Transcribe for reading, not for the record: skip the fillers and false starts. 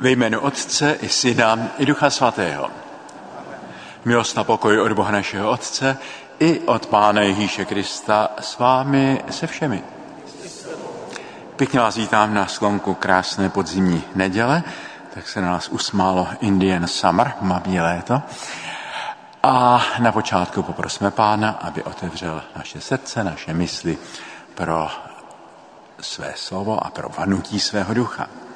Ve jménu Otce i Syna i Ducha Svatého. Milost a pokoj od Boha našeho Otce i od Pána Ježíše Krista s vámi se všemi. Pěkně vás vítám na sklonku krásné podzimní neděle, tak se na nás usmálo Indian Summer, mabí léto. A na počátku poprosme Pána, aby otevřel naše srdce, naše mysli pro své slovo a pro vnutí svého ducha.